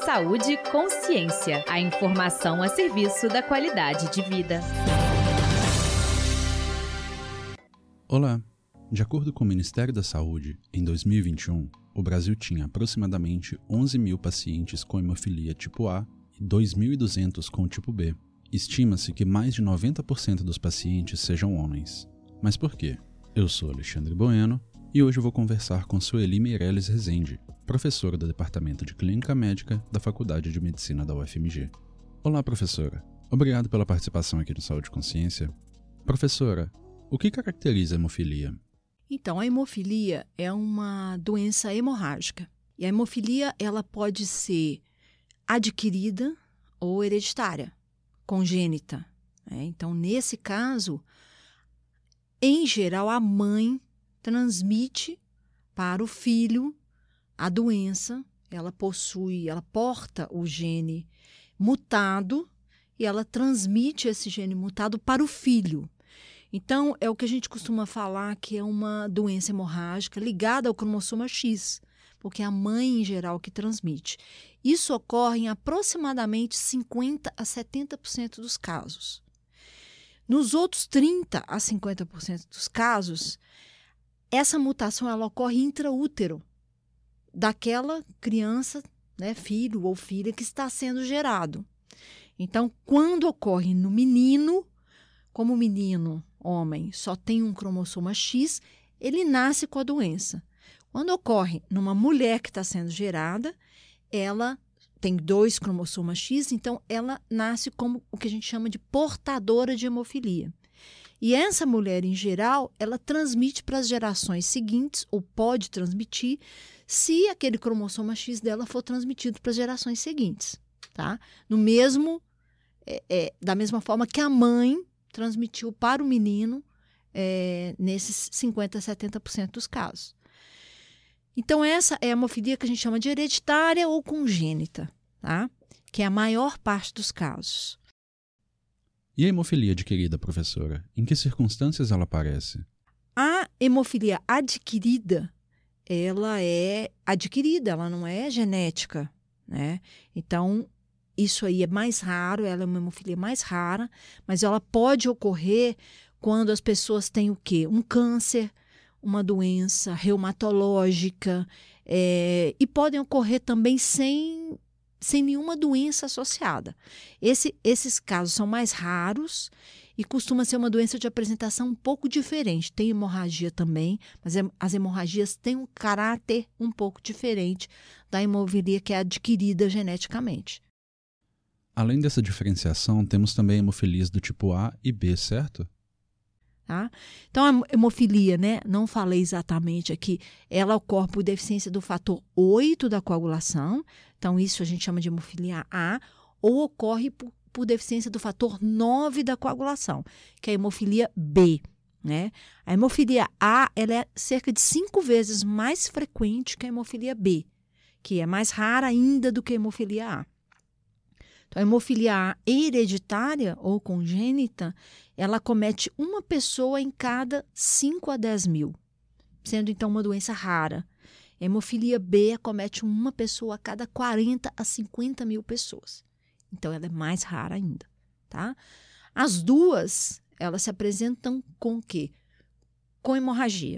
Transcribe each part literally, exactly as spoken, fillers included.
Saúde e Consciência. A informação a serviço da qualidade de vida. Olá! De acordo com o Ministério da Saúde, em dois mil e vinte e um, o Brasil tinha aproximadamente onze mil pacientes com hemofilia tipo A e dois mil e duzentos com tipo B. Estima-se que mais de noventa por cento dos pacientes sejam homens. Mas por quê? Eu sou Alexandre Bueno e hoje vou conversar com Sueli Meirelles Rezende, professora do Departamento de Clínica Médica da Faculdade de Medicina da U F M G. Olá, professora. Obrigado pela participação aqui no Saúde e Consciência. Professora, o que caracteriza a hemofilia? Então, a hemofilia é uma doença hemorrágica. E a hemofilia ela pode ser adquirida ou hereditária, congênita. Né? Então, nesse caso, em geral, a mãe transmite para o filho a doença. Ela possui, ela porta o gene mutado e ela transmite esse gene mutado para o filho. Então, é o que a gente costuma falar que é uma doença hemorrágica ligada ao cromossoma X, porque é a mãe, em geral, que transmite. Isso ocorre em aproximadamente cinquenta a setenta por cento dos casos. Nos outros trinta a cinquenta por cento dos casos, essa mutação ela ocorre intraútero daquela criança, né, filho ou filha que está sendo gerado. Então, quando ocorre no menino, como o menino, homem, só tem um cromossoma X, ele nasce com a doença. Quando ocorre numa mulher que está sendo gerada, ela tem dois cromossomas X, então ela nasce como o que a gente chama de portadora de hemofilia. E essa mulher, em geral, ela transmite para as gerações seguintes, ou pode transmitir, se aquele cromossoma X dela for transmitido para as gerações seguintes. Tá? No mesmo, é, é, da mesma forma que a mãe transmitiu para o menino é, nesses cinquenta a setenta por cento dos casos. Então, essa é a hemofilia que a gente chama de hereditária ou congênita, tá? Que é a maior parte dos casos. E a hemofilia adquirida, professora? Em que circunstâncias ela aparece? A hemofilia adquirida, ela é adquirida, ela não é genética, né? Então, isso aí é mais raro, ela é uma hemofilia mais rara, mas ela pode ocorrer quando as pessoas têm o quê? Um câncer, uma doença reumatológica, é, e podem ocorrer também sem, sem nenhuma doença associada. Esse, esses casos são mais raros e costuma ser uma doença de apresentação um pouco diferente. Tem hemorragia também, mas as hemorragias têm um caráter um pouco diferente da hemofilia que é adquirida geneticamente. Além dessa diferenciação, temos também hemofilias do tipo A e B, certo? Tá? Então, a hemofilia, né, não falei exatamente aqui, ela ocorre por deficiência do fator oito da coagulação, então isso a gente chama de hemofilia A, ou ocorre por, por deficiência do fator nove da coagulação, que é a hemofilia B. Né? A hemofilia A ela é cerca de cinco vezes mais frequente que a hemofilia B, que é mais rara ainda do que a hemofilia A. Então, a hemofilia A hereditária ou congênita, ela acomete uma pessoa em cada cinco a dez mil, sendo então uma doença rara. A hemofilia B acomete uma pessoa a cada quarenta a cinquenta mil pessoas. Então, ela é mais rara ainda. Tá? As duas, elas se apresentam com o quê? Com hemorragia.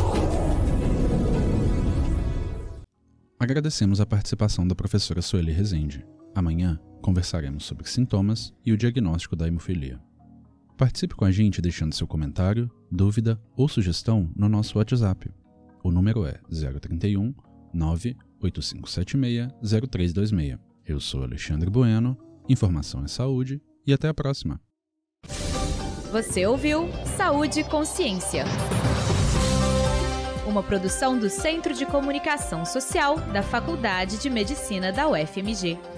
Agradecemos a participação da professora Sueli Rezende. Amanhã conversaremos sobre sintomas e o diagnóstico da hemofilia. Participe com a gente deixando seu comentário, dúvida ou sugestão no nosso WhatsApp. O número é zero trinta e um, nove oito cinco sete seis, zero três dois seis. Eu sou Alexandre Bueno, informação é saúde e até a próxima. Você ouviu Saúde e Consciência. Uma produção do Centro de Comunicação Social da Faculdade de Medicina da U F M G.